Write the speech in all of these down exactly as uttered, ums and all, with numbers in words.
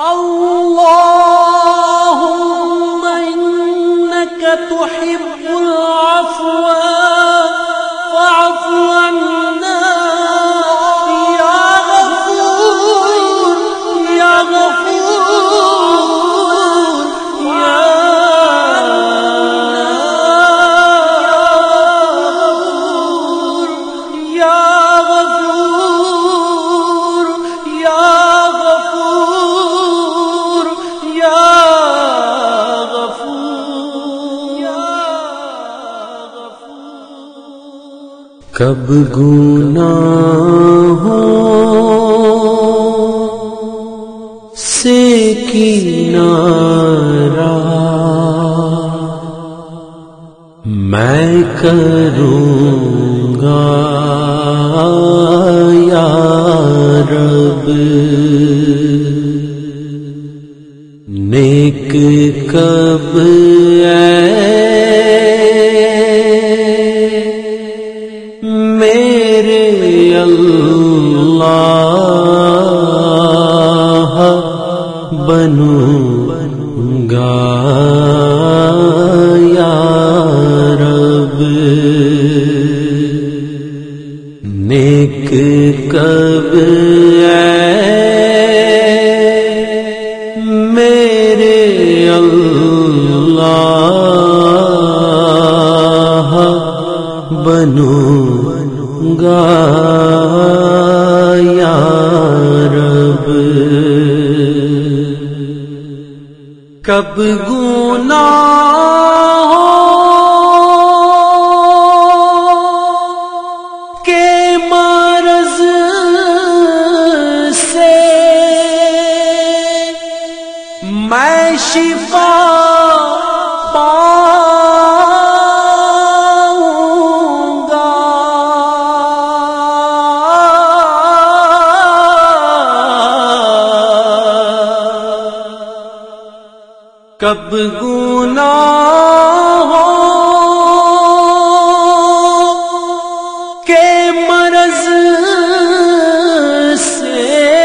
اللهم إنك تحب العفو فاعف عنا يا غفور يا غفور يا غفور يا غفور يا غفور يا غفور کب گناہوں سے کنارہ میں کروں گا یا رب، نیک کب میرے اللہ بنوں گا یا رب، نیک کب میرے اللہ بنوں گا یا رب، کب گناہوں کے مرض سے میں شفا کب گناہوں کے مرض سے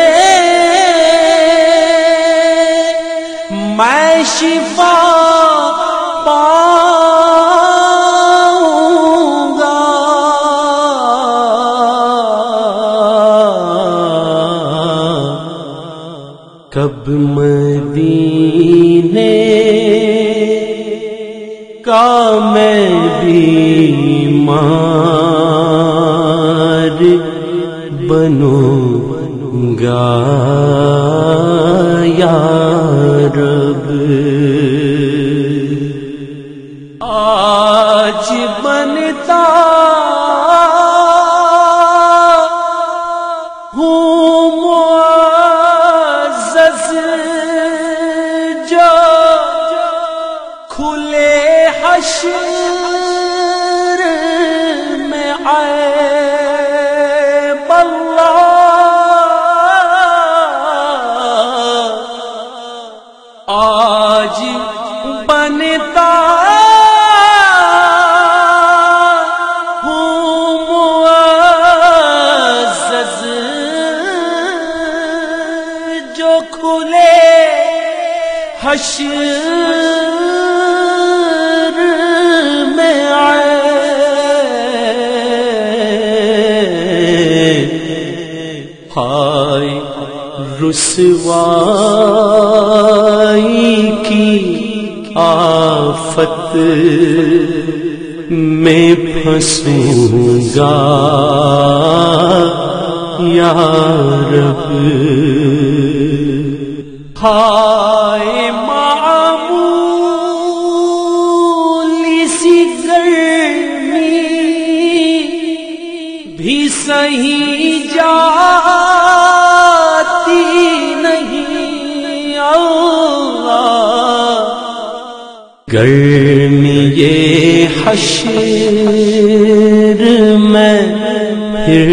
میں شفا پاؤں گا، کب مدینے کا میں بیمار بنوں گا یا رب، آج بنتا ہوں معزز جو کھلے حشر میں عیب اللہ، آج بنتا ہوں معزز جو کھلے حشر ہائے رسوائی کی آفت میں پھنسوں گا یا رب، ہائے معمولی سی گرمی بھی صحیح جاتی نہیں اللہ، گرمی یہ حشر میں پھر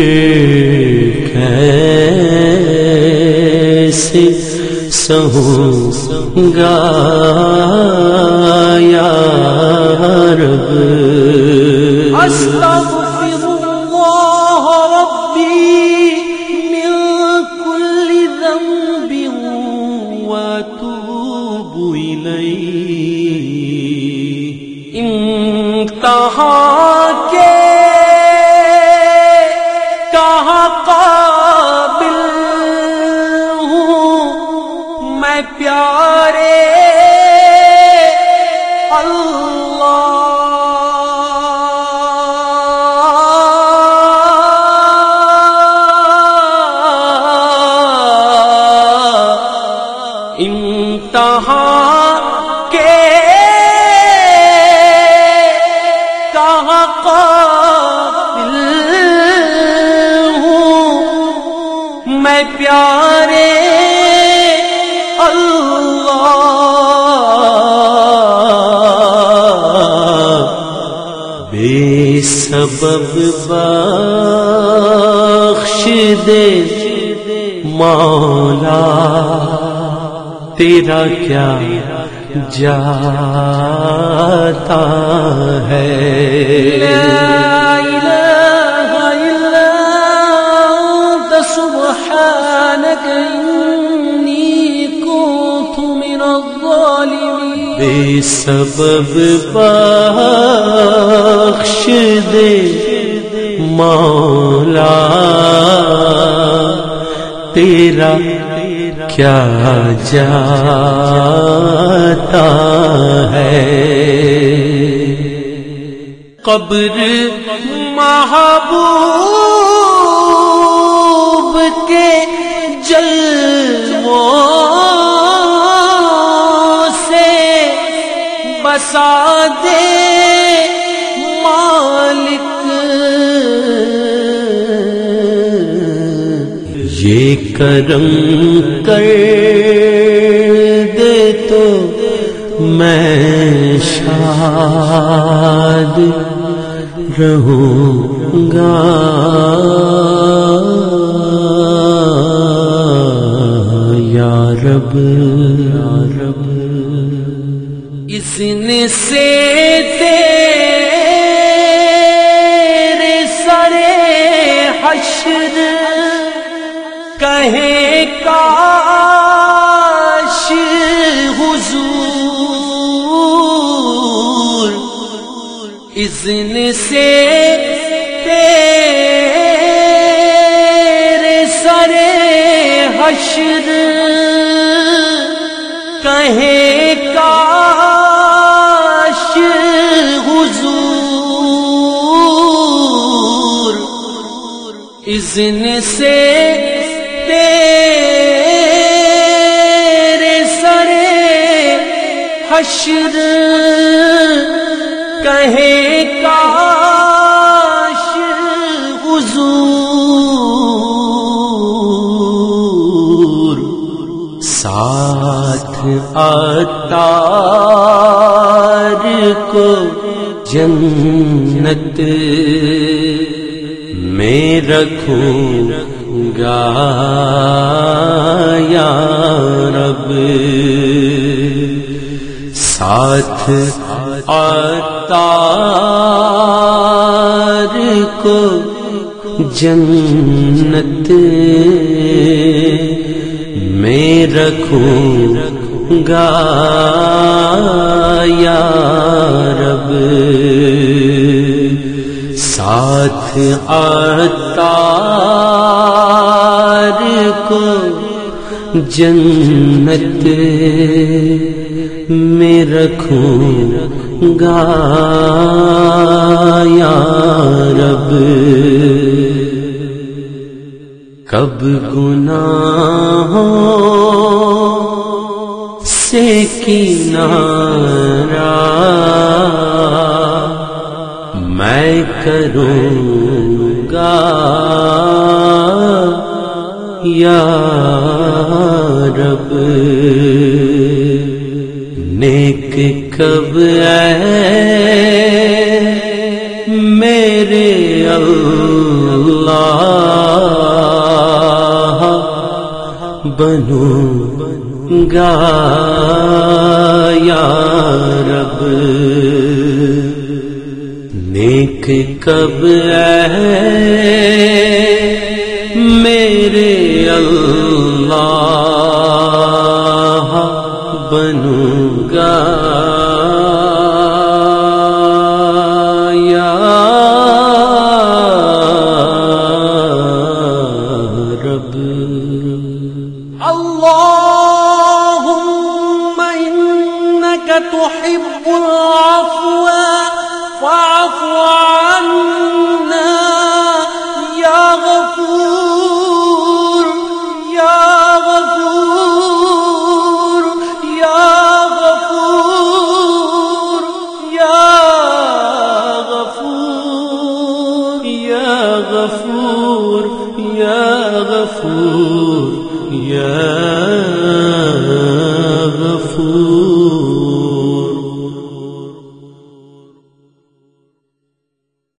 کیسے سہوں گا یا رب، استغفر اللہ ربی من کل ذنب و إليه امتحان کے کہاں قابل ہوں میں پیارے امتحان کے کہاں قابل ہوں میں پیارے اللہ بے سبب بخش دے مولا تیرا کیا جاتا ہے لا الہ الا انت سبحانک انی کنت من الظالمین بے سبب بخش دے مولا تیرا کیا جاتا ہے قبر محبوب کے جلووں سے بسا دے مالک یہ کرم کر دے تو میں شاد رہوں گا یا رب یا رب اذن سے تیرے سرے حشر کہے کاش حضور اذن سے تیرے سرے حشر کہے کاش حضور اذن سے تیرے سرے حشر کہے کاش حضور ساتھ عطار کو جنت میں رکھوں گا یا رب ساتھ عطار کو جنت میں رکھوں گا یا رب ساتھ عطار کو جنت میں رکھوں گا یا رب کب گناہوں سے کنارہ میں کروں گا یا رب نیک کب ہے میرے اللہ بنوں گا یا رب نیک کب ہے میرے اللہ بنوں گا یا رب اللهم إنك تحب العفو فاعف عنا يا غفور يا غفور يا غفور يا غفور یا غفور یا غفور یا غفور